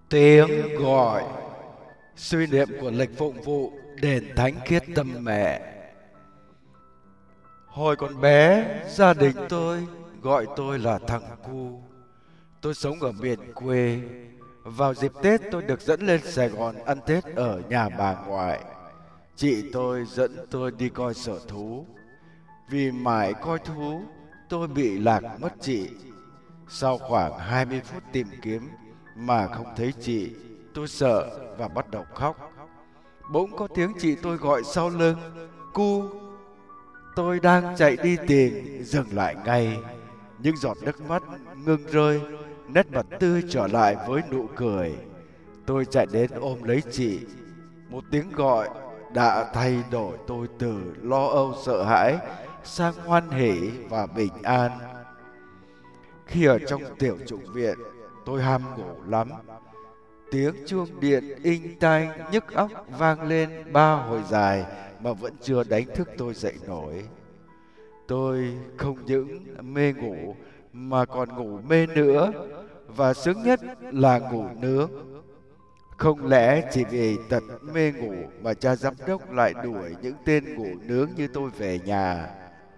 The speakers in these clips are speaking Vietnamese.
Tiếng gọi. Suy niệm của lịch phụng vụ đền Thánh Khiết Tâm Mẹ. Hồi còn bé, gia đình tôi gọi tôi là thằng cu. Tôi sống ở miền quê. Vào dịp Tết tôi được dẫn lên Sài Gòn ăn Tết ở nhà bà ngoại. Chị tôi dẫn tôi đi coi sở thú. Vì mãi coi thú, tôi bị lạc mất chị. Sau khoảng 20 phút tìm kiếm mà không thấy chị, tôi sợ và bắt đầu khóc. Bỗng có tiếng chị tôi gọi sau lưng: "Cu!" Tôi đang chạy đi tìm, dừng lại ngay. Những giọt nước mắt ngừng rơi, nét mặt tươi trở lại với nụ cười. Tôi chạy đến ôm lấy chị. Một tiếng gọi đã thay đổi tôi từ lo âu sợ hãi sang hoan hỉ và bình an. Khi ở trong tiểu chủng viện, tôi ham ngủ lắm. Tiếng chuông điện inh tai nhức óc vang lên 3 hồi dài mà vẫn chưa đánh thức tôi dậy nổi. Tôi không những mê ngủ mà còn ngủ mê nữa, và sướng nhất là ngủ nướng. Không lẽ chỉ vì tật mê ngủ mà cha giám đốc lại đuổi những tên ngủ nướng như tôi về nhà?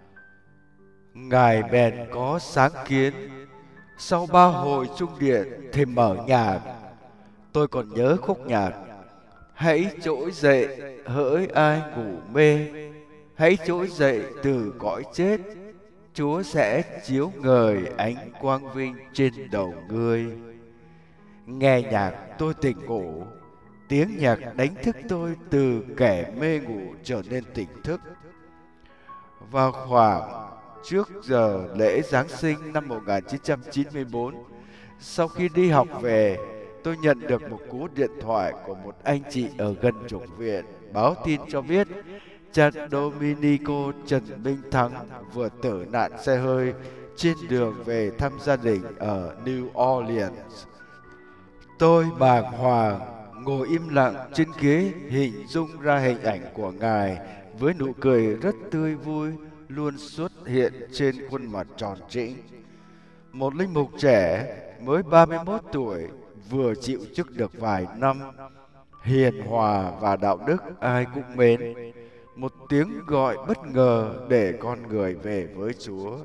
Ngài bèn có sáng kiến. Sau 3 hồi chuông điện thì mở nhạc. Tôi còn nhớ khúc nhạc: "Hãy trỗi dậy hỡi ai ngủ mê, hãy trỗi dậy từ cõi chết, Chúa sẽ chiếu ngời ánh quang vinh trên đầu ngươi." Nghe nhạc tôi tỉnh ngủ. Tiếng nhạc đánh thức tôi từ kẻ mê ngủ trở nên tỉnh thức. Vào khoảng trước giờ lễ Giáng sinh năm 1994, sau khi đi học về, tôi nhận được một cú điện thoại của một anh chị ở gần chủng viện báo tin cho biết cha Dominico Trần Minh Thắng vừa tử nạn xe hơi trên đường về thăm gia đình ở New Orleans. Tôi bàng hoàng ngồi im lặng trên ghế, hình dung ra hình ảnh của ngài với nụ cười rất tươi vui luôn xuất hiện trên khuôn mặt tròn trĩnh. Một linh mục trẻ mới 31 tuổi, vừa chịu chức được vài năm, hiền hòa và đạo đức ai cũng mến. Một tiếng gọi bất ngờ để con người về với Chúa.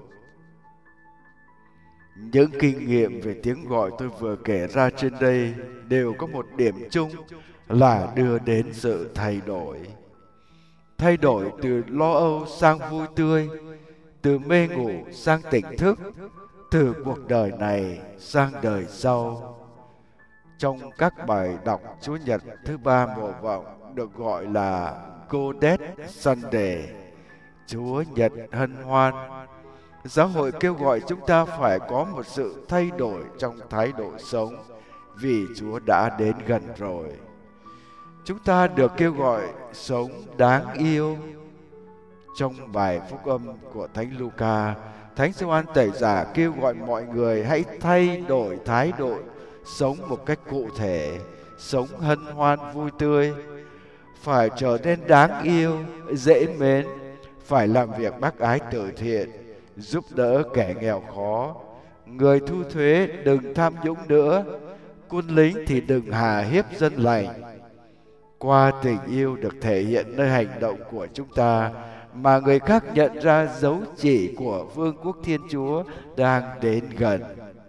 Những kinh nghiệm về tiếng gọi tôi vừa kể ra trên đây đều có một điểm chung là đưa đến sự thay đổi. Thay đổi từ lo âu sang vui tươi, từ mê ngủ sang tỉnh thức, từ cuộc đời này sang đời sau. Trong các bài đọc Chúa Nhật thứ 3 mùa vọng được gọi là Godet Sunday, Chúa Nhật hân hoan, giáo hội kêu gọi chúng ta phải có một sự thay đổi trong thái độ sống vì Chúa đã đến gần rồi. Chúng ta được kêu gọi sống đáng yêu. Trong bài phúc âm của Thánh Luca, Thánh Gioan Tẩy Giả kêu gọi mọi người hãy thay đổi thái độ sống một cách cụ thể, sống hân hoan vui tươi, phải trở nên đáng yêu, dễ mến, phải làm việc bác ái từ thiện, giúp đỡ kẻ nghèo khó, người thu thuế đừng tham nhũng nữa, quân lính thì đừng hà hiếp dân lành. Qua tình yêu được thể hiện nơi hành động của chúng ta mà người khác nhận ra dấu chỉ của Vương quốc Thiên Chúa đang đến gần.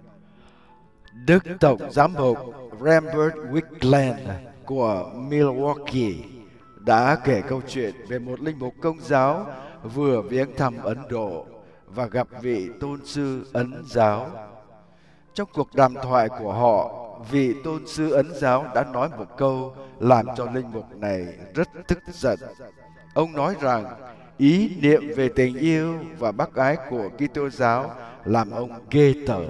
Đức Tổng Giám mục Rambert Wickland của Milwaukee đã kể câu chuyện về một linh mục Công giáo vừa viếng thăm Ấn Độ và gặp vị tôn sư Ấn giáo. Trong cuộc đàm thoại của họ, vị tôn sư Ấn giáo đã nói một câu làm cho linh mục này rất tức giận. Ông nói rằng ý niệm về tình yêu và bác ái của Kitô giáo làm ông ghê tởm.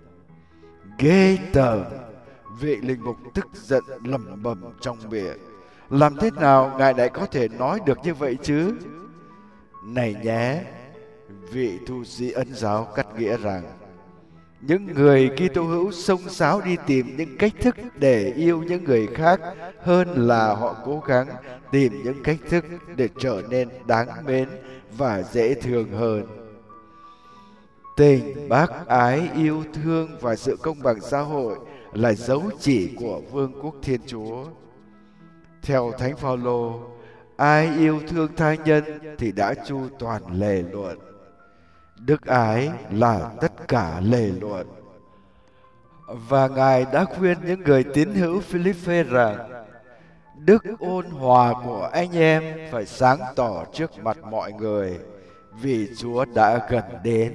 Ghê tởm! Vị linh mục tức giận lẩm bẩm trong miệng. Làm thế nào ngài lại có thể nói được như vậy chứ? Này nhé, vị tu sĩ Ấn giáo cắt nghĩa rằng những người Kitô hữu xông xáo đi tìm những cách thức để yêu những người khác hơn là họ cố gắng tìm những cách thức để trở nên đáng mến và dễ thương hơn. Tình, bác ái, yêu thương và sự công bằng xã hội là dấu chỉ của vương quốc Thiên Chúa. Theo Thánh Phaolô, ai yêu thương tha nhân thì đã chu toàn lề luận. Đức ái là tất cả lề luận. Và Ngài đã khuyên những người tín hữu Philippe rằng đức ôn hòa của anh em phải sáng tỏ trước mặt mọi người, vì Chúa đã gần đến.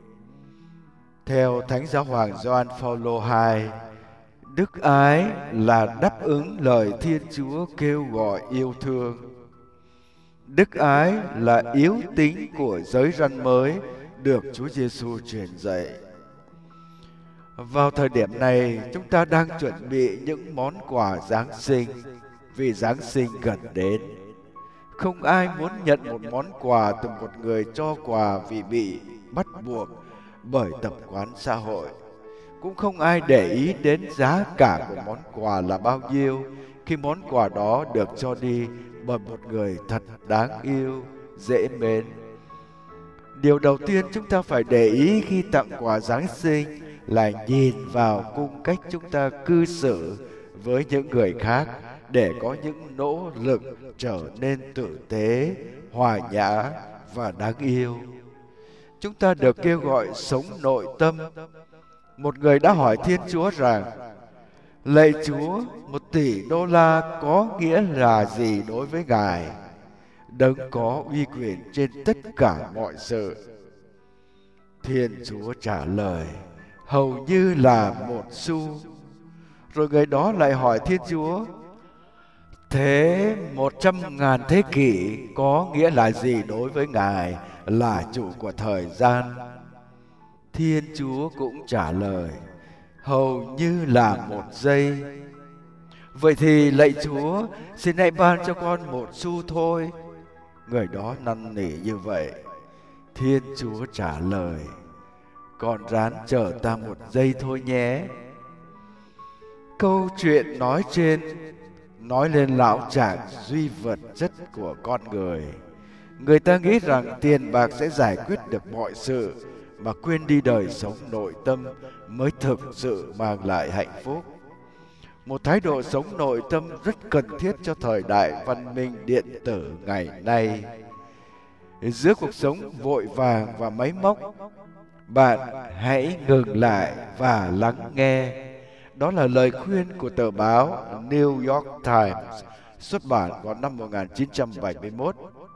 Theo Thánh Giáo hoàng Gioan Phaolô II, đức ái là đáp ứng lời Thiên Chúa kêu gọi yêu thương. Đức ái là yếu tính của giới răn mới được Chúa Giêsu truyền dạy. Vào thời điểm này, chúng ta đang chuẩn bị những món quà Giáng sinh, vì Giáng sinh gần đến. Không ai muốn nhận một món quà từ một người cho quà vì bị bắt buộc bởi tập quán xã hội. Cũng không ai để ý đến giá cả của món quà là bao nhiêu khi món quà đó được cho đi bởi một người thật đáng yêu, dễ mến. Điều đầu tiên chúng ta phải để ý khi tặng quà Giáng sinh là nhìn vào cung cách chúng ta cư xử với những người khác để có những nỗ lực trở nên tử tế, hòa nhã và đáng yêu. Chúng ta được kêu gọi sống nội tâm. Một người đã hỏi Thiên Chúa rằng: lạy Chúa, 1 tỷ đô la có nghĩa là gì đối với Ngài, đấng có uy quyền trên tất cả mọi sự? Thiên Chúa trả lời: hầu như là 1 xu. Rồi người đó lại hỏi Thiên Chúa: thế 100.000 thế kỷ có nghĩa là gì đối với Ngài là chủ của thời gian? Thiên Chúa cũng trả lời: hầu như là 1 giây. Vậy thì lạy Chúa, xin hãy ban cho con 1 xu thôi. Người đó năn nỉ như vậy. Thiên Chúa trả lời: con ráng chờ ta 1 giây thôi nhé. Câu chuyện nói trên nói lên lão trạng duy vật chất của con người. Người ta nghĩ rằng tiền bạc sẽ giải quyết được mọi sự, mà quên đi đời sống nội tâm mới thực sự mang lại hạnh phúc. Một thái độ sống nội tâm rất cần thiết cho thời đại văn minh điện tử ngày nay. Giữa cuộc sống vội vàng và máy móc, bạn hãy ngừng lại và lắng nghe. Đó là lời khuyên của tờ báo New York Times, xuất bản vào năm 1971.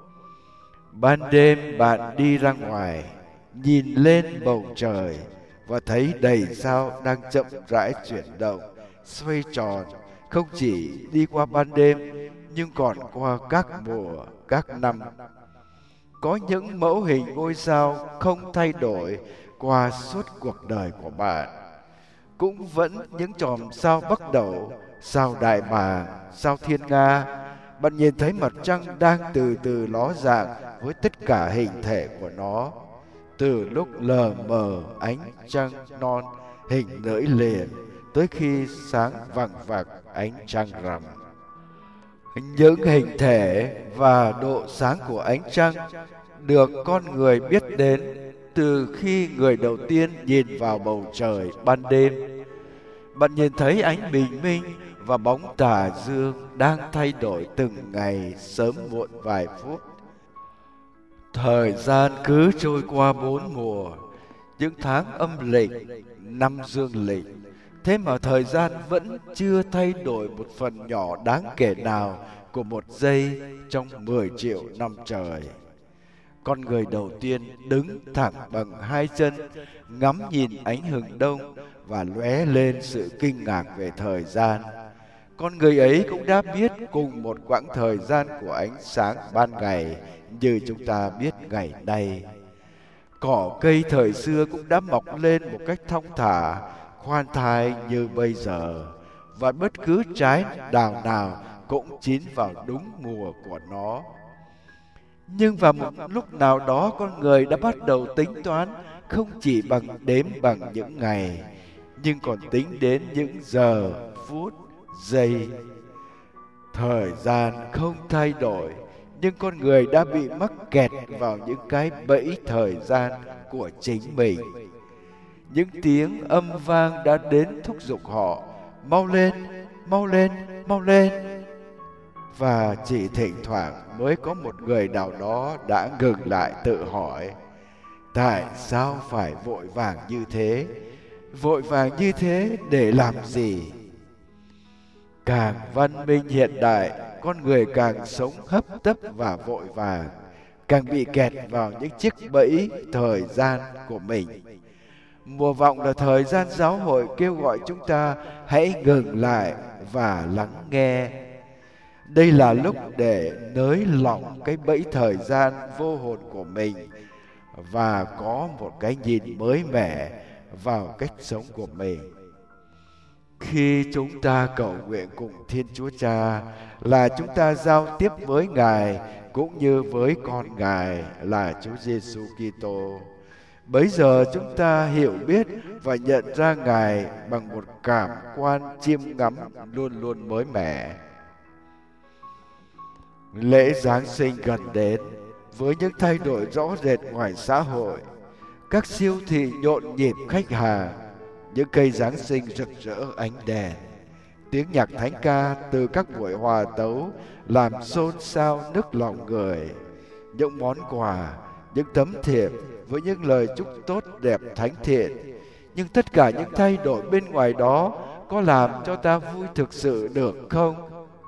Ban đêm bạn đi ra ngoài, nhìn lên bầu trời và thấy đầy sao đang chậm rãi chuyển động, xoay tròn, không chỉ đi qua ban đêm nhưng còn qua các mùa, các năm. Có những mẫu hình ngôi sao không thay đổi qua suốt cuộc đời của bạn. Cũng vẫn những chòm sao Bắc Đẩu, sao Đại Bàng, sao Thiên Nga. Bạn nhìn thấy mặt trăng đang từ từ ló dạng với tất cả hình thể của nó, từ lúc lờ mờ ánh trăng non hình lưỡi liềm tới khi sáng vằng vặc ánh trăng rằm. Những hình thể và độ sáng của ánh trăng được con người biết đến từ khi người đầu tiên nhìn vào bầu trời ban đêm. Bạn nhìn thấy ánh bình minh và bóng tà dương đang thay đổi từng ngày sớm muộn vài phút. Thời gian cứ trôi qua 4 mùa, những tháng âm lịch, năm dương lịch. Thế mà thời gian vẫn chưa thay đổi một phần nhỏ đáng kể nào của 1 giây trong 10 triệu năm trời. Con người đầu tiên đứng thẳng bằng 2 chân, ngắm nhìn ánh hừng đông và lóe lên sự kinh ngạc về thời gian. Con người ấy cũng đã biết cùng một quãng thời gian của ánh sáng ban ngày như chúng ta biết ngày nay. Cỏ cây thời xưa cũng đã mọc lên một cách thong thả, khoan thai như bây giờ, và bất cứ trái đào nào cũng chín vào đúng mùa của nó. Nhưng vào một lúc nào đó, con người đã bắt đầu tính toán không chỉ bằng đếm bằng những ngày, nhưng còn tính đến những giờ, phút, giây. Thời gian không thay đổi, nhưng con người đã bị mắc kẹt vào những cái bẫy thời gian của chính mình. Những tiếng âm vang đã đến thúc giục họ: mau lên, mau lên, mau lên. Và chỉ thỉnh thoảng mới có một người nào đó đã ngừng lại tự hỏi: tại sao phải vội vàng như thế? Vội vàng như thế để làm gì? Càng văn minh hiện đại, con người càng sống hấp tấp và vội vàng, càng bị kẹt vào những chiếc bẫy thời gian của mình. Mùa vọng là thời gian giáo hội kêu gọi chúng ta hãy ngừng lại và lắng nghe. Đây là lúc để nới lỏng cái bẫy thời gian vô hồn của mình và có một cái nhìn mới mẻ vào cách sống của mình. Khi chúng ta cầu nguyện cùng Thiên Chúa Cha là chúng ta giao tiếp với Ngài cũng như với con Ngài là Chúa Giêsu Kitô. Bấy giờ chúng ta hiểu biết và nhận ra Ngài bằng một cảm quan chiêm ngắm luôn luôn mới mẻ. Lễ Giáng sinh gần đến với những thay đổi rõ rệt ngoài xã hội. Các siêu thị nhộn nhịp khách hàng, những cây Giáng sinh rực rỡ ánh đèn, tiếng nhạc thánh ca từ các buổi hòa tấu làm xôn xao nức lòng người, những món quà, những tấm thiệp với những lời chúc tốt đẹp thánh thiện. Nhưng tất cả những thay đổi bên ngoài đó có làm cho ta vui thực sự được không?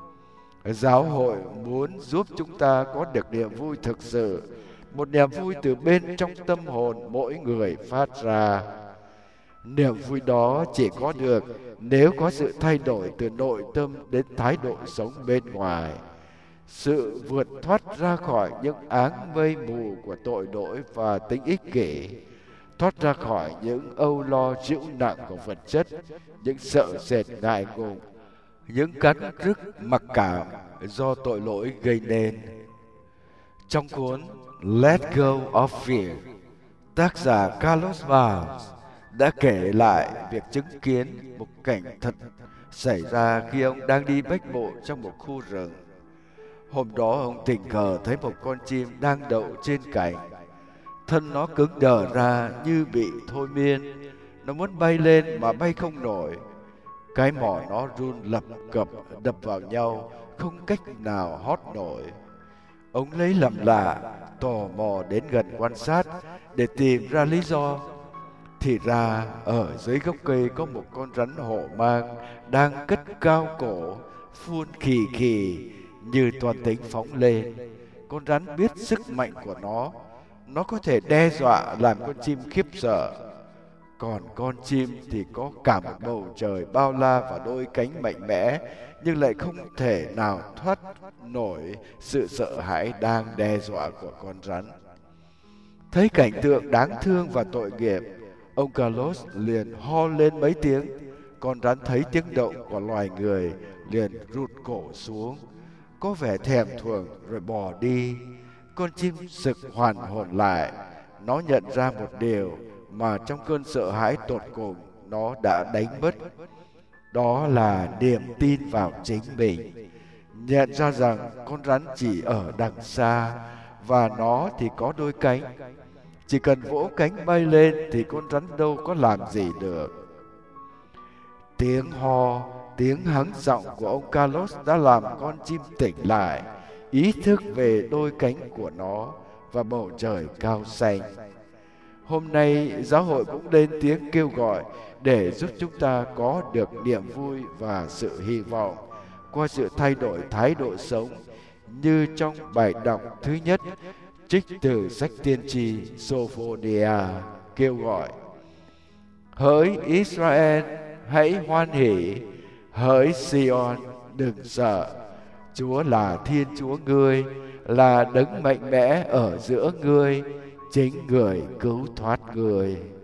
Giáo hội muốn giúp chúng ta có được niềm vui thực sự, một niềm vui từ bên trong tâm hồn mỗi người phát ra. Niềm vui đó chỉ có được nếu có sự thay đổi từ nội tâm đến thái độ sống bên ngoài. Sự vượt thoát ra khỏi những áng mây mù của tội lỗi và tính ích kỷ, thoát ra khỏi những âu lo chịu nặng của vật chất, những sợ sệt ngại ngùng, những cắn rứt mặc cảm do tội lỗi gây nên. Trong cuốn Let Go of Fear, tác giả Carlos Valls đã kể lại việc chứng kiến một cảnh thật xảy ra khi ông đang đi bách bộ trong một khu rừng. Hôm đó ông tình cờ thấy một con chim đang đậu trên cành. Thân nó cứng đờ ra như bị thôi miên. Nó muốn bay lên mà bay không nổi. Cái mỏ nó run lập cập đập vào nhau, không cách nào hót nổi. Ông lấy làm lạ, tò mò đến gần quan sát để tìm ra lý do. Thì ra ở dưới gốc cây có một con rắn hổ mang đang cất cao cổ, phun khì khì như toàn tính phóng lên. Con rắn biết sức mạnh của nó có thể đe dọa làm con chim khiếp sợ. Còn con chim thì có cả một bầu trời bao la và đôi cánh mạnh mẽ, nhưng lại không thể nào thoát nổi sự sợ hãi đang đe dọa của con rắn. Thấy cảnh tượng đáng thương và tội nghiệp, ông Carlos liền ho lên mấy tiếng. Con rắn thấy tiếng động của loài người liền rụt cổ xuống, có vẻ thèm thuồng rồi bỏ đi. Con chim sực hoàn hồn lại. Nó nhận ra một điều mà trong cơn sợ hãi tột cùng nó đã đánh mất. Đó là niềm tin vào chính mình. Nhận ra rằng con rắn chỉ ở đằng xa và nó thì có đôi cánh. Chỉ cần vỗ cánh bay lên thì con rắn đâu có làm gì được. Tiếng ho, tiếng hắng giọng của ông Carlos đã làm con chim tỉnh lại, ý thức về đôi cánh của nó và bầu trời cao xanh. Hôm nay giáo hội cũng lên tiếng kêu gọi để giúp chúng ta có được niềm vui và sự hy vọng qua sự thay đổi thái độ sống, như trong bài đọc thứ nhất trích từ sách tiên tri Sophonia kêu gọi: hỡi Israel, hãy hoan hỉ, hỡi Sion, đừng sợ. Chúa là Thiên Chúa ngươi, là đấng mạnh mẽ ở giữa ngươi, chính người cứu thoát người.